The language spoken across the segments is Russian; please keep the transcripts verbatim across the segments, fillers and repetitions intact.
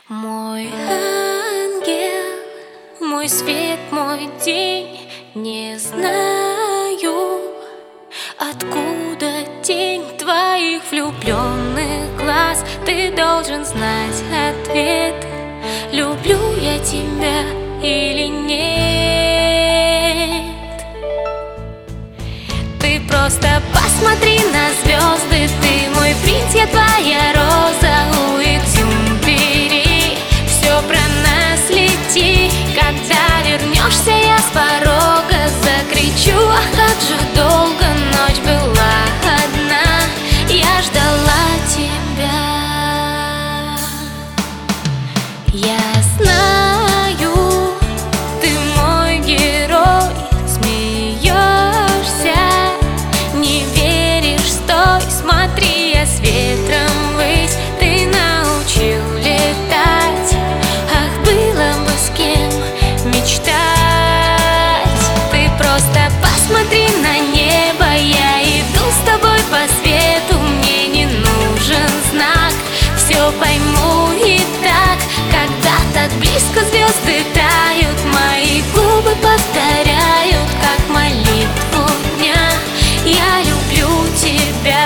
Мой ангел, мой свет, мой день, не знаю, откуда тень твоих влюбленных глаз. Ты должен знать ответ, люблю я тебя или нет. Ты просто посмотри на звезды, ты мой принц, я твоя роза у Экзюпери. Все про нас лети, когда вернешься, я с порога закричу: ах, как же долго ночь была одна, я ждала тебя. Я знаю, ты мой герой, смеешься, не веришь, стой, смотри, я с ветром ввысь, ты научил летать. Ах, было бы с кем мечтать. Ты просто посмотри на небо, я иду с тобой по свету, мне не нужен знак, все пойму и так. Когда так близко звезды тают, мои губы повторяют, как молитву дня: я люблю тебя.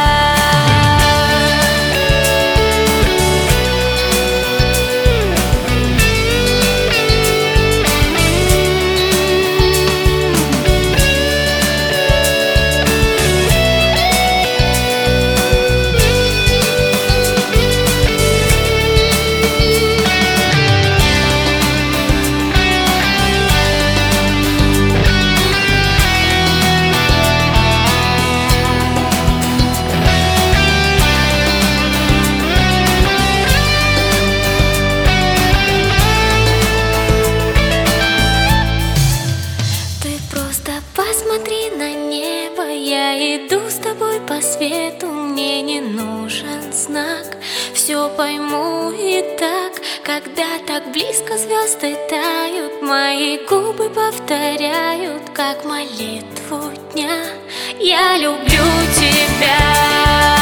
Посмотри на небо, я иду с тобой по свету, мне не нужен знак, все пойму и так. Когда так близко звезды тают, мои губы повторяют, как молитву дня: я люблю тебя.